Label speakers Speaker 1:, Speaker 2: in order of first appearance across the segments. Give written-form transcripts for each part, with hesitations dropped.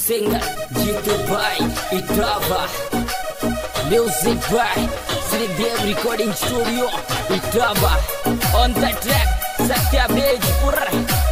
Speaker 1: singer Jitu by Itaba, music by Sridev Recording Studio Itaba. On the track Satya Bejpur.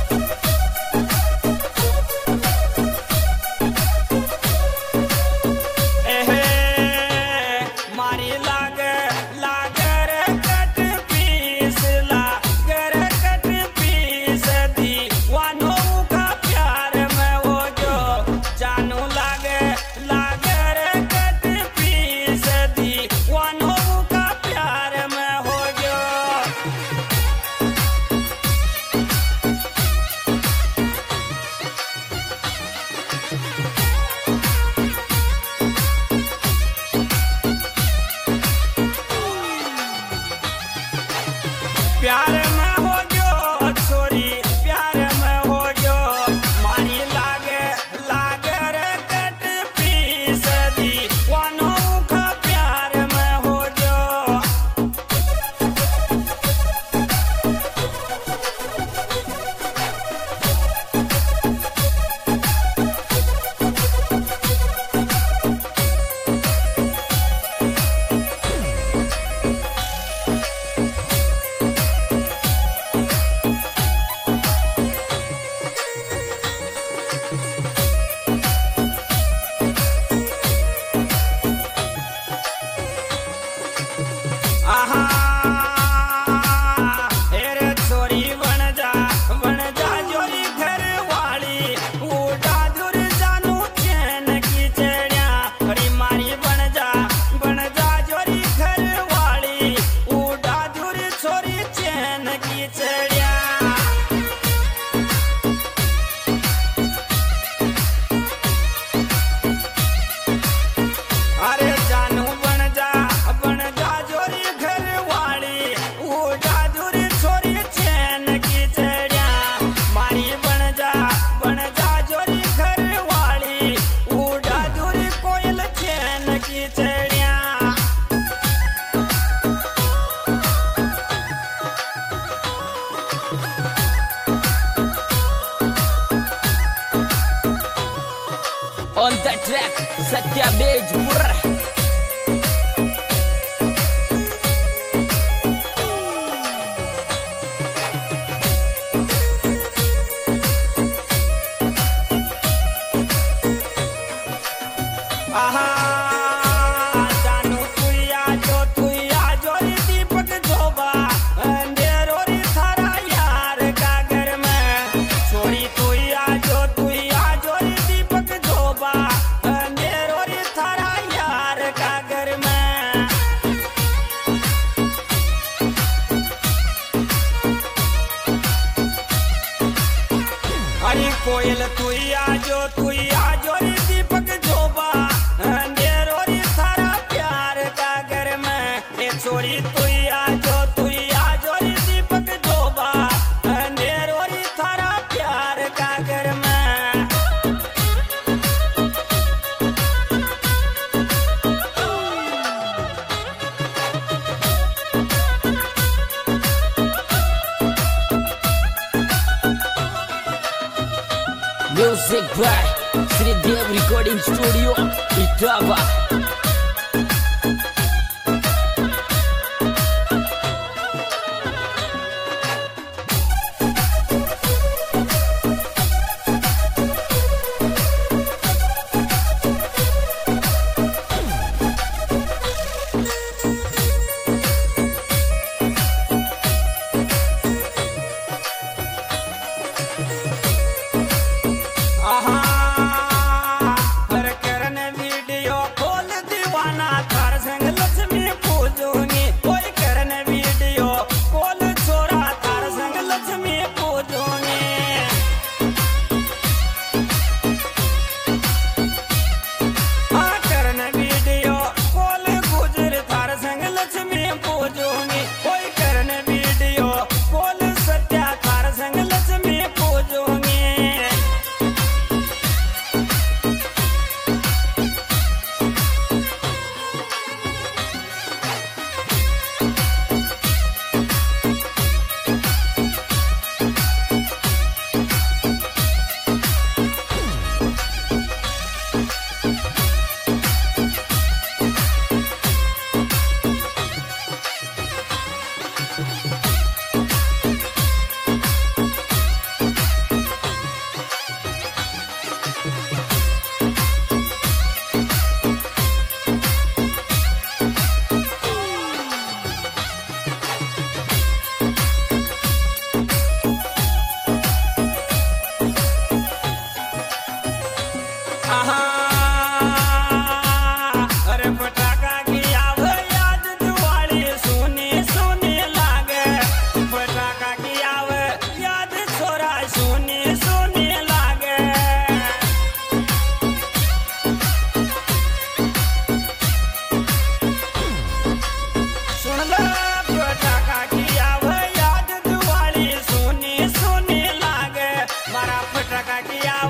Speaker 2: प्यार में हो जो छोरी, प्यार में हो जो मारी लागे लागे रे कट पीस दी वानो का प्यार में हो जो।
Speaker 1: On the track Satya Bejpur.
Speaker 2: कोयल तू आ जो रे दीपक जोबा अंधेरो रे थारा प्यार का घर में ए छोरी तू आ जो रे दीपक जोबा अंधेरो रे थारा प्यार का घर में।
Speaker 1: Music by Sridev Recording Studio Itaba.
Speaker 2: हर करन वीडियो खोल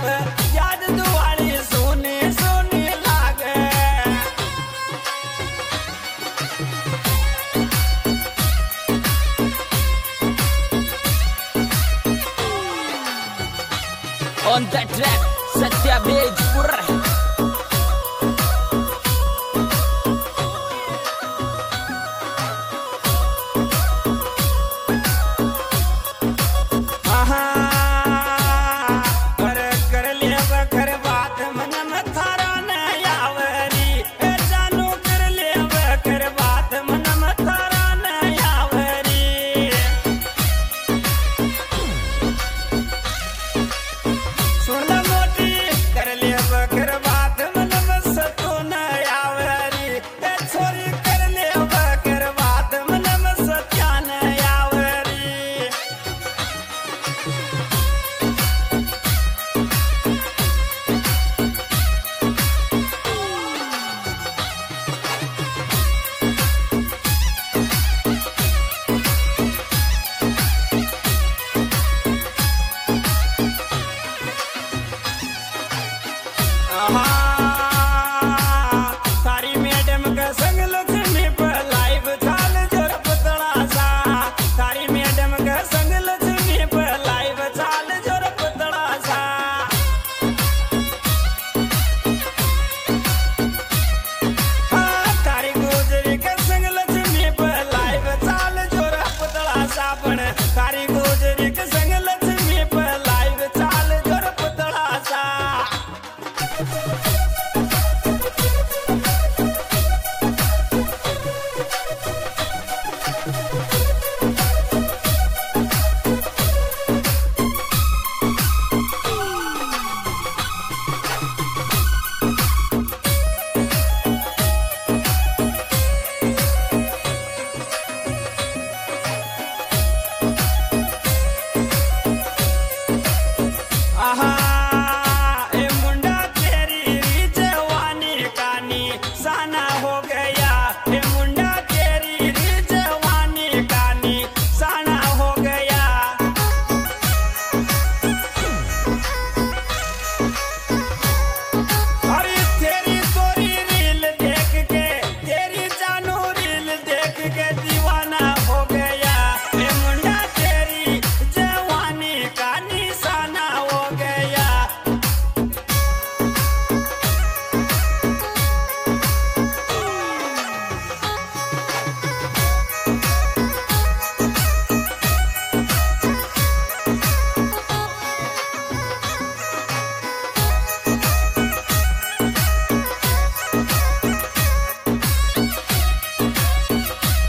Speaker 2: आवे याद दुआरी सोनी सोनी लागे
Speaker 1: On the track, Satya Bejpur.
Speaker 2: थारी मैडम का संग लक्ष्मी पर लाइव चाल जोर पुतला सा थारी मैडम का संग लक्ष्मी पर लाइव चाल जोर पुतला सा थारी गुजरी का संग लक्ष्मी पर लाइव चाल जोर पुतला सा पण थारी गुजरी का संग लक्ष्मी पर लाइव चाल जोर पुतला सा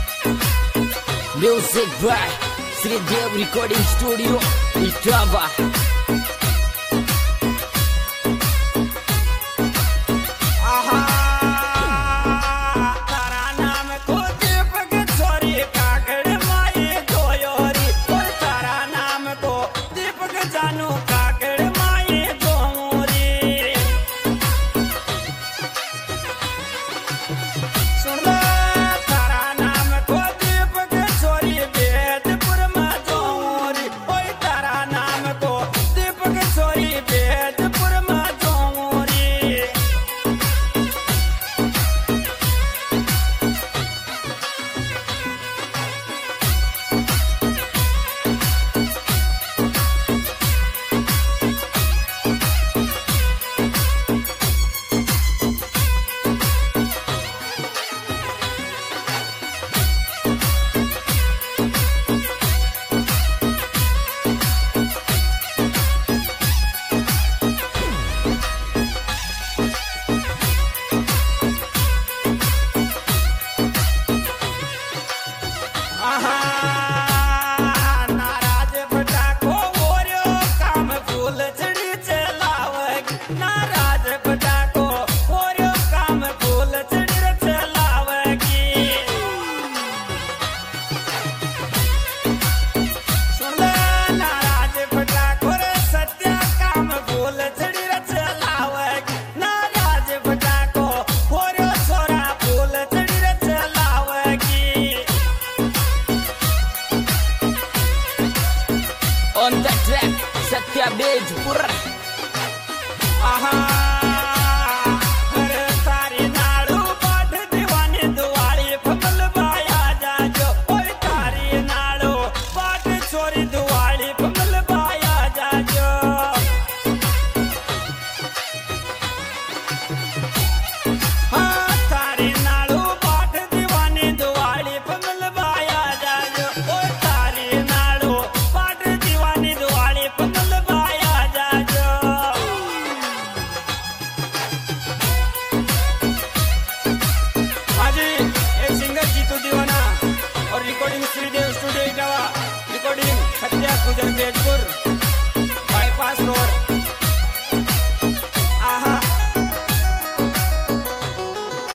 Speaker 1: Music by Sri Dev Recording Studio, Itaba.